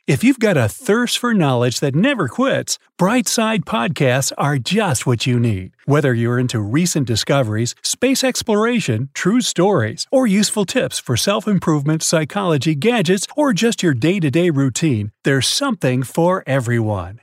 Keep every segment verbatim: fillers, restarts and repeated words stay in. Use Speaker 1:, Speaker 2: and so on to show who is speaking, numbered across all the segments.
Speaker 1: If you've got a thirst for knowledge that never quits, Brightside Podcasts are just what you need. Whether you're into recent discoveries, space exploration, true stories, or useful tips for self-improvement, psychology, gadgets, or just your day-to-day routine, there's something for everyone.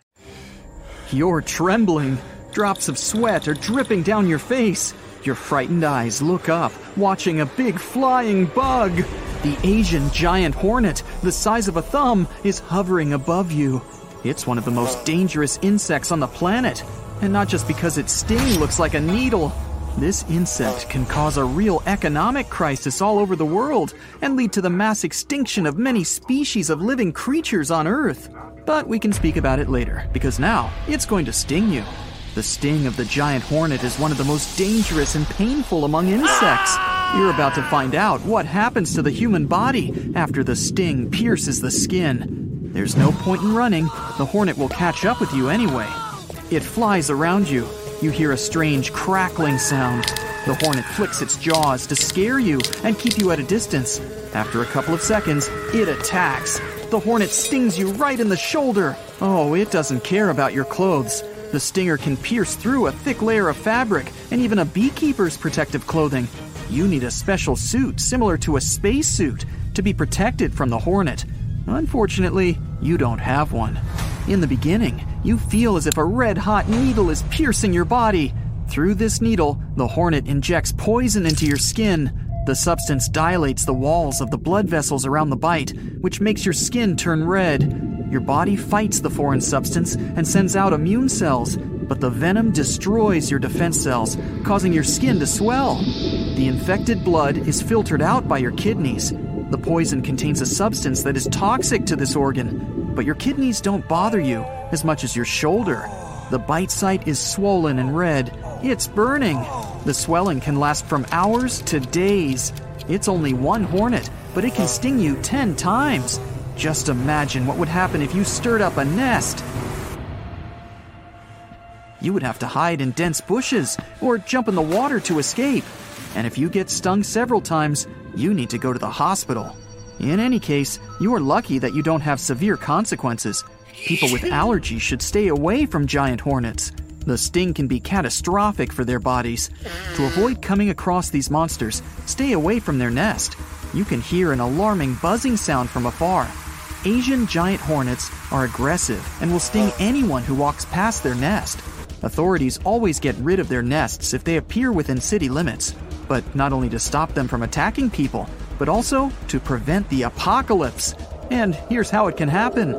Speaker 2: You're trembling. Drops of sweat are dripping down your face. Your frightened eyes look up, watching a big flying bug. The Asian giant hornet, the size of a thumb, is hovering above you. It's one of the most dangerous insects on the planet. And not just because its sting looks like a needle. This insect can cause a real economic crisis all over the world and lead to the mass extinction of many species of living creatures on Earth. But we can speak about it later, because now it's going to sting you. The sting of the giant hornet is one of the most dangerous and painful among insects. You're about to find out what happens to the human body after the sting pierces the skin. There's no point in running. The hornet will catch up with you anyway. It flies around you. You hear a strange crackling sound. The hornet flicks its jaws to scare you and keep you at a distance. After a couple of seconds, it attacks. The hornet stings you right in the shoulder. Oh, it doesn't care about your clothes. The stinger can pierce through a thick layer of fabric and even a beekeeper's protective clothing. You need a special suit similar to a spacesuit to be protected from the hornet. Unfortunately, you don't have one. In the beginning, you feel as if a red-hot needle is piercing your body. Through this needle, the hornet injects poison into your skin. The substance dilates the walls of the blood vessels around the bite, which makes your skin turn red. Your body fights the foreign substance and sends out immune cells, but the venom destroys your defense cells, causing your skin to swell. The infected blood is filtered out by your kidneys. The poison contains a substance that is toxic to this organ, but your kidneys don't bother you as much as your shoulder. The bite site is swollen and red. It's burning. The swelling can last from hours to days. It's only one hornet, but it can sting you ten times. Just imagine what would happen if you stirred up a nest. You would have to hide in dense bushes or jump in the water to escape. And if you get stung several times, you need to go to the hospital. In any case, you are lucky that you don't have severe consequences. People with allergies should stay away from giant hornets. The sting can be catastrophic for their bodies. To avoid coming across these monsters, stay away from their nest. You can hear an alarming buzzing sound from afar. Asian giant hornets are aggressive and will sting anyone who walks past their nest. Authorities always get rid of their nests if they appear within city limits, but not only to stop them from attacking people, but also to prevent the apocalypse. And here's how it can happen.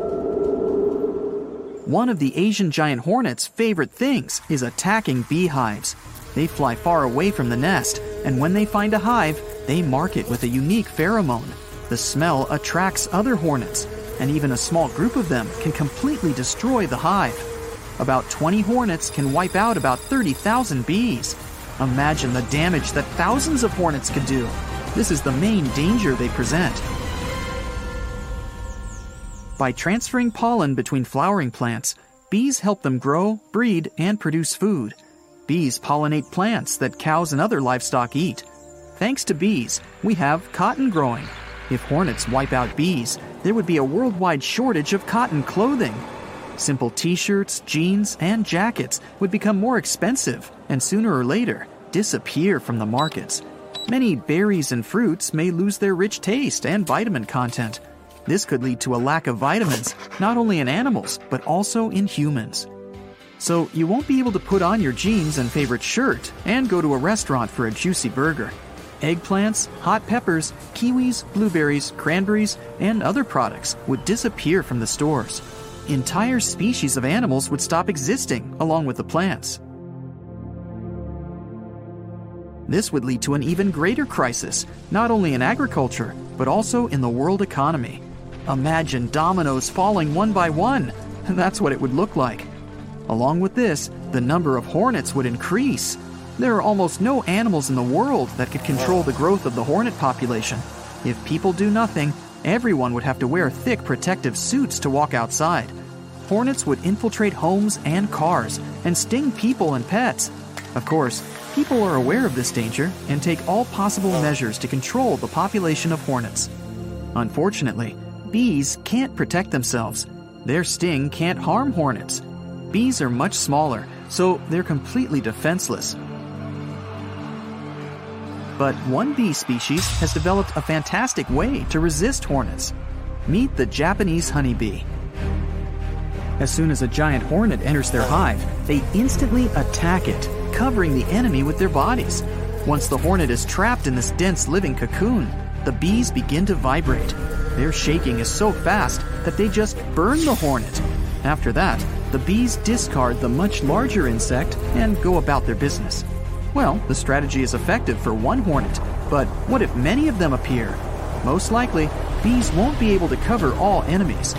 Speaker 2: One of the Asian giant hornet's favorite things is attacking beehives. They fly far away from the nest, and when they find a hive, they mark it with a unique pheromone. The smell attracts other hornets, and even a small group of them can completely destroy the hive. About twenty hornets can wipe out about thirty thousand bees. Imagine the damage that thousands of hornets could do. This is the main danger they present. By transferring pollen between flowering plants, bees help them grow, breed, and produce food. Bees pollinate plants that cows and other livestock eat. Thanks to bees, we have cotton growing. If hornets wipe out bees, there would be a worldwide shortage of cotton clothing. Simple t-shirts, jeans, and jackets would become more expensive and sooner or later disappear from the markets. Many berries and fruits may lose their rich taste and vitamin content. This could lead to a lack of vitamins, not only in animals, but also in humans. So you won't be able to put on your jeans and favorite shirt and go to a restaurant for a juicy burger. Eggplants, hot peppers, kiwis, blueberries, cranberries, and other products would disappear from the stores. Entire species of animals would stop existing along with the plants. This would lead to an even greater crisis, not only in agriculture, but also in the world economy. Imagine dominoes falling one by one. That's what it would look like. Along with this, the number of hornets would increase. There are almost no animals in the world that could control the growth of the hornet population. If people do nothing, everyone would have to wear thick protective suits to walk outside. Hornets would infiltrate homes and cars and sting people and pets. Of course, people are aware of this danger and take all possible measures to control the population of hornets. Unfortunately, Bees can't protect themselves. Their sting can't harm hornets. Bees are much smaller, so they're completely defenseless. But one bee species has developed a fantastic way to resist hornets. Meet the Japanese honeybee. As soon as a giant hornet enters their hive, they instantly attack it, covering the enemy with their bodies. Once the hornet is trapped in this dense living cocoon, the bees begin to vibrate. Their shaking is so fast that they just burn the hornet. After that, the bees discard the much larger insect and go about their business. Well, the strategy is effective for one hornet, but what if many of them appear? Most likely, bees won't be able to cover all enemies.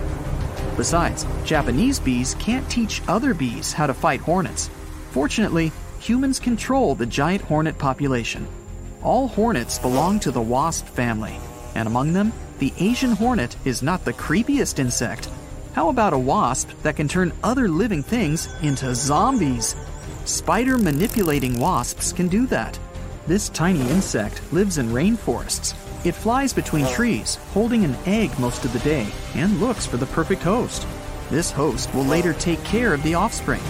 Speaker 2: Besides, Japanese bees can't teach other bees how to fight hornets. Fortunately, humans control the giant hornet population. All hornets belong to the wasp family, and among them, the Asian hornet is not the creepiest insect. How about a wasp that can turn other living things into zombies? Spider-manipulating wasps can do that. This tiny insect lives in rainforests. It flies between trees, holding an egg most of the day, and looks for the perfect host. This host will later take care of the offspring.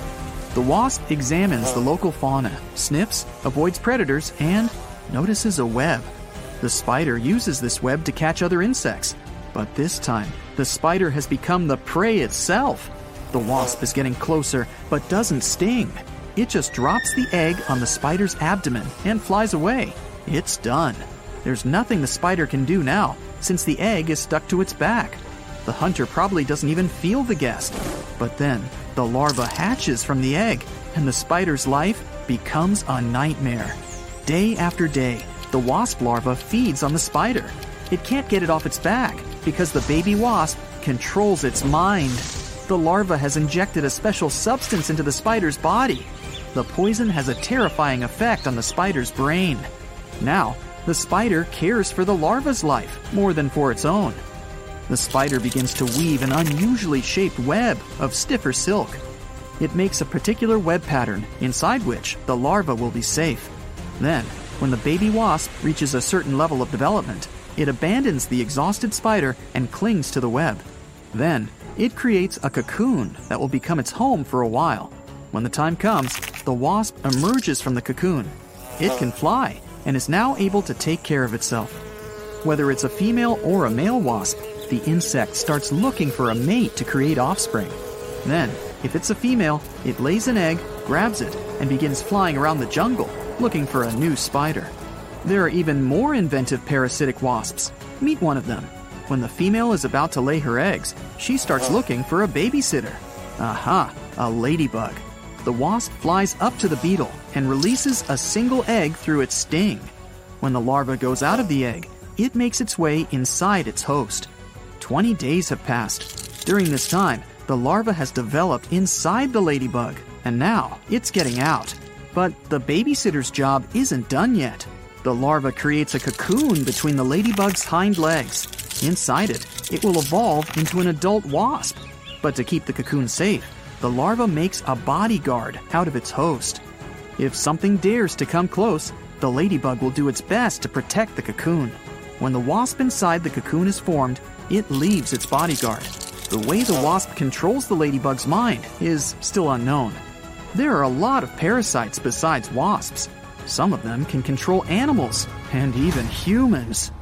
Speaker 2: The wasp examines the local fauna, sniffs, avoids predators, and notices a web. The spider uses this web to catch other insects, but this time, the spider has become the prey itself. The wasp is getting closer, but doesn't sting. It just drops the egg on the spider's abdomen and flies away. It's done. There's nothing the spider can do now, since the egg is stuck to its back. The hunter probably doesn't even feel the guest. But then, the larva hatches from the egg, and the spider's life becomes a nightmare. Day after day, the wasp larva feeds on the spider. It can't get it off its back, because the baby wasp controls its mind. The larva has injected a special substance into the spider's body. The poison has a terrifying effect on the spider's brain. Now, the spider cares for the larva's life more than for its own. The spider begins to weave an unusually shaped web of stiffer silk. It makes a particular web pattern inside which the larva will be safe. Then, when the baby wasp reaches a certain level of development, it abandons the exhausted spider and clings to the web. Then, it creates a cocoon that will become its home for a while. When the time comes, the wasp emerges from the cocoon. It can fly and is now able to take care of itself. Whether it's a female or a male wasp, the insect starts looking for a mate to create offspring. Then, if it's a female, it lays an egg, grabs it, and begins flying around the jungle, looking for a new spider. There are even more inventive parasitic wasps. Meet one of them. When the female is about to lay her eggs, she starts looking for a babysitter. Aha, a ladybug. The wasp flies up to the beetle and releases a single egg through its sting. When the larva goes out of the egg, it makes its way inside its host. Twenty days have passed. During this time, the larva has developed inside the ladybug, and now it's getting out. But the babysitter's job isn't done yet. The larva creates a cocoon between the ladybug's hind legs. Inside it, it will evolve into an adult wasp. But to keep the cocoon safe, the larva makes a bodyguard out of its host. If something dares to come close, the ladybug will do its best to protect the cocoon. When the wasp inside the cocoon is formed, it leaves its bodyguard. The way the wasp controls the ladybug's mind is still unknown. There are a lot of parasites besides wasps. Some of them can control animals and even humans.